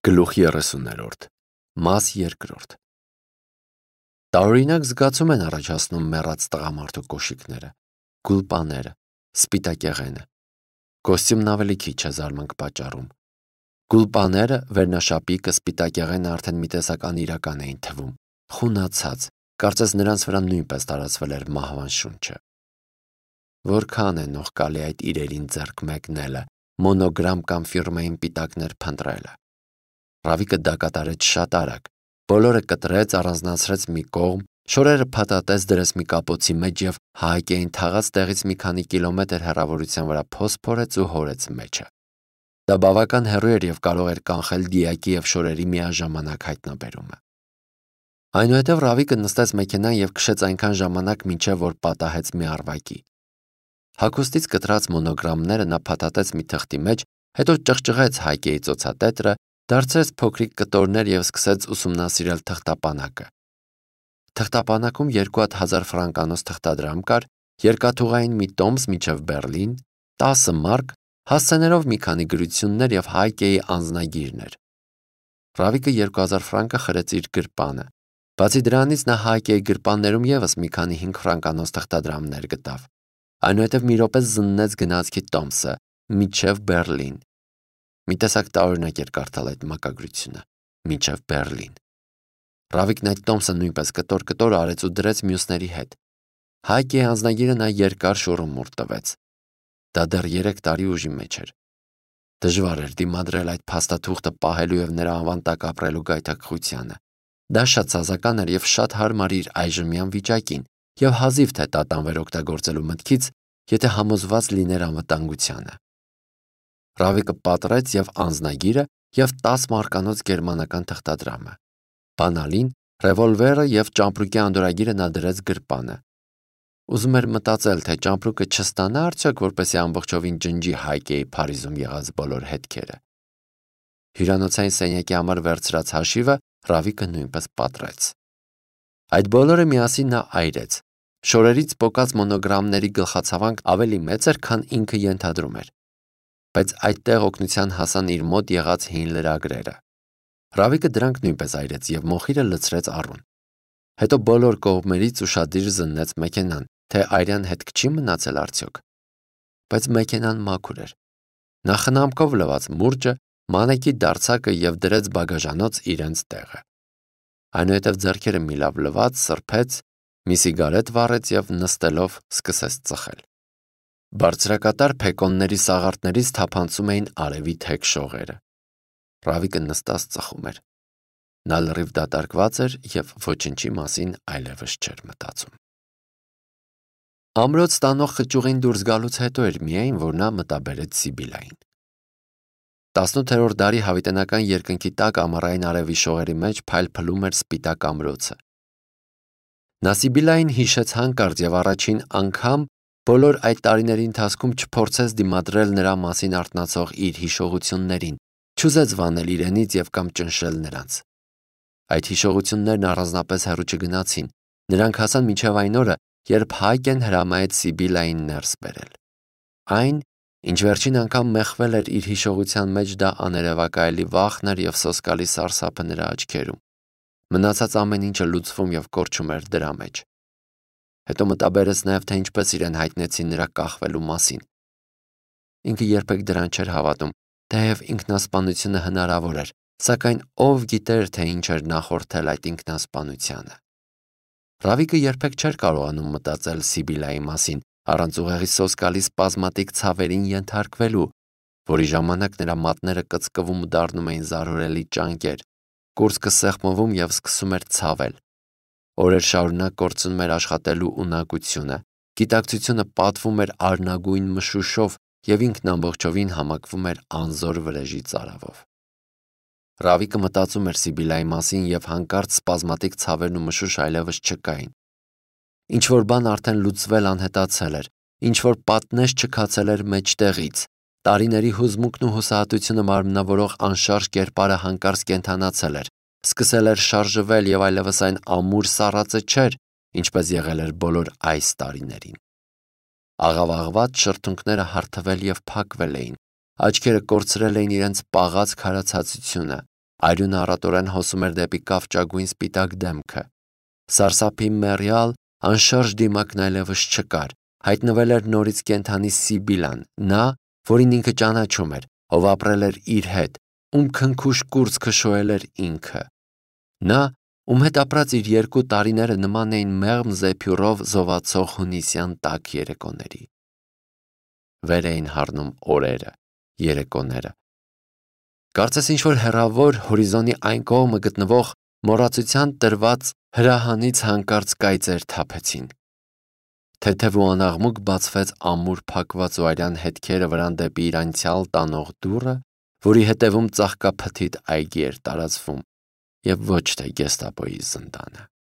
Գլուխ 30-րդ Մաս 2 Տարօրինակ զգացում են առաջացնում մեռած տղամարդու կոշիկները, գուլպաները, սպիտակեղենը։ Կոստյումն ավելի քիչ է զարմանք պատճառում։ Գուլպաները, վերնաշապիկը, սպիտակեղենը արդեն մի տեսակ անիրական էին թվում, խունացած, կարծես նրանց վրա նույնպես տարածվել էր մահվան շունչը։ Որքան է նողկալի այդ իրերին ձեռք մեկնելը, մոնոգրամ կամ ֆիրմային պիտակներ փնտրելը։ Ռավիկը դա կատարեց շատ արագ, բոլորը կտրեց, առանձնացրեց մի կողմ, շորերը փաթաթեց, դրեց մի կապոցի մեջ և Հայկեին թաղած տեղից մի քանի կիլոմետր հեռավորության վրա փոս փորեց ու հորեց մեջը։ Դա բավական հեռու էր և կարող էր կանխել դիակի և շորերի միաժամանակ հայտնաբերումը։ Այնուհետև Ռավիկը նստեց մեքենան և քշեց այնքան ժամանակ, մինչև որ պատահեց մի առվակի։ Հագուստից կտրած մոնոգրամները նա փաթաթեց մի թղթի մեջ, հետո ճղճղեց Հայկեի ծոցատետրը, դարձրեց փոքրիկ կտորներ և սկսեց ուսումնասիրել թղթապանակը։ Թղթապանակում 2000 ֆրանկանոց թղթադրամ կար, երկաթուղային մի տոմս մինչև Բեռլին, 10 մարկ, հասցեներով մի քանի գրություններ և Հայկեի անձնագիրն էր։ Ռավիկը 2000 ֆրանկը խրեց իր գրպանը։ Բացի դրանից նա Հայկեի գրպաններում ևս մի քանի 5 ֆրանկանոց թղթադրամներ գտավ։ Այնուհետև մի րոպե զննեց գնացքի տոմսը, մինչև Բեռլին։ Մի տեսակ տարօրինակ էր կարդալ այդ մակագրությունը՝ մինչև Բեռլին։ Ռավիկն այդ տոմսը նույնպես կտոր արեց ու դրեց մյուսների հետ։ Հայկեի անձնագիրը նա երկար շուռումուռ տվեց։ Դա դեռ 3 տարի ուժի մեջ էր։ Դժվար էր դիմադրել այդ փաստաթուղթը պահելու և նրա անվան տակ ապրելու գայթակղությանը։ Դա շատ սազական էր և շատ հարմար իր այժմյան վիճակին, և հազիվ թե տատանվեր օգտագործելու մտքից, եթե համոզված լիներ անվտանգությանը։ Ռավիկը պատռեց և անձնագիրը, և 10 մարկանոց գերմանական թղթադրամը։ Բանալին, ռևոլվերը և ճամպրուկի անդորրագիրը նա դրեց գրպանը։ Ուզում էր մտածել, թե ճամպրուկը չստանա արդյոք, որպեսզի ամբողջովին ջնջի Հայկեի Փարիզում եղած բոլոր հետքերը։ Հյուրանոցային սենյակի համար վերցրած հաշիվը Ռավիկը նույնպես պատռեց։ Այդ բոլորը միասին նա այրեց։ Շորերից պոկած մոնոգրամների գլխացավանքն ավելի մեծ էր, քան ինքը ենթադրում էր։ Բայց այդտեղ օգնության հասան իր մոտ եղած հին լրագրերը։ Ռավիկը դրանք նույնպես այրեց և մոխիրը լցրեց առուն։ Հետո բոլոր կողմերից ուշադիր զննեց մեքենան, թե այրյան հետք չի մնացել արդյոք։ Բայց մեքենան մաքուր էր։ Նա խնամքով լվաց մուրճը, մանեկի դարձակը և դրեց բագաժանոց իրենց տեղը։ Այնուհետև ձեռքերը մի լավ լվաց, սրբեց, մի սիգարետ վառեց և նստելով սկսեց ծխել։ Բարձրակատար փեկոնների սաղարթներից թափանցում էին արևի թեք շողերը։ Ռավիկը նստած ծխում էր։ Նա լրիվ դատարկված էր և ոչնչի մասին այլևս չէր մտածում։ Ամրոց տանող խճուղին դուրս գալուց հետո էր միայն, որ նա մտաբերեց Սիբիլային։ 18-րդ դարի հավիտենական երկնքի տակ ամառային արևի շողերի մեջ փայլփլում էր սպիտակ ամրոցը։ Նա Սիբիլային հիշեց հանկարծ և առաջին անգամ բոլոր այդ տարիների ընթացքում չփորձեց դիմադրել նրա մասին արթնացող իր հիշողություններին, չուզեց վանել իրենից և կամ ճնշել նրանց։ Այդ հիշողություններն առանձնապես հեռու չգնացին, նրանք հասան մինչև այն օրը, երբ Հայկեն հրամայեց Սիբիլային ներս բերել։ Այն, ինչ վերջին անգամ մեխվել էր իր հիշողության մեջ, դա աներևակայելի վախն էր և սոսկալի սարսափը նրա աչքերում։ Մնացած ամեն ինչը լուծվում և կորչում էր դրա մեջ։ Հետո մտաբերեց նաև, թե ինչպես իրեն հայտնեցին նրա կախվելու մասին։ Ինքը երբեք դրան չէր հավատում, թեև ինքնասպանությունը հնարավոր էր, սակայն ով գիտեր, թե ինչ էր նախորդել այդ ինքնասպանությանը։ Ռավիկը երբեք չէր կարողանում մտածել Սիբիլայի մասին, առանց ուղեղի սոսկալի սպազմատիկ ցավերին ենթարկվելու, որի ժամանակ նրա մատները կծկվում ու դառնում էին զարհուրելի ճանկեր, կուրծքը սեղմվում և սկսում էր ցավել։ Օրեր շարունակ կորցնում էր աշխատելու ունակությունը, գիտակցությունը պատվում էր արնագույն մշուշով և ինքն ամբողջովին համակվում էր անզոր վրեժի ծարավով։ Ռավիկը մտածում էր Սիբիլայի մասին և հանկարծ սպազմատիկ ցավերն ու մշուշ այլևս չկային։ Ինչ-որ բան արդեն լուծվել անհետացել էր, ինչ-որ պատնեշ չքացել էր մեջտեղից, տարիների հուզմունքն ու հուսահատությունը մարմնավորող անշարժ կերպարը հանկարծ կենդանացել էր, սկսել էր շարժվել և այլևս այն ամուր սառածը չէր, ինչպես եղել էր բոլոր այս տարիներին։ Աղավաղված շրթունքները հարթվել և փակվել էին, աչքերը կորցրել էին իրենց պաղած քարացածությունը, Արյունը առատորեն հոսում էր դեպի կավճագույն սպիտակ դեմքը։ Սարսափի մեռյալ, անշարժ դիմակն այլևս չկար, հայտնվել էր նորից կենդանի Սիբիլան, նա, որին ինքը ճանաչում էր, ով ապրել էր իր հետ, ում քնքուշ կուրծքը շոյել էր ինքը։ Նա, ում հետ ապրած իր 2 տարիները նման էին մեղմ զեփյուռով զովացող հունիսյան տաք երեկոների։ Վեր էին հառնում օրերը, երեկոները։ Կարծես ինչ-որ հեռավոր հորիզոնի այն կողմը գտնվող մոռացության տրված հրահանից հանկարծ կայծեր թափեցին։ Թեթև ու անաղմուկ բացվեց ամուր փակված ու արյան հետքերը վրան դեպի իր անցյալ տանող դուռը, որի հետևում ծաղկափթիթ այգի էր տարածվում, եւ ոչ թե գեստապոյի զնդանը։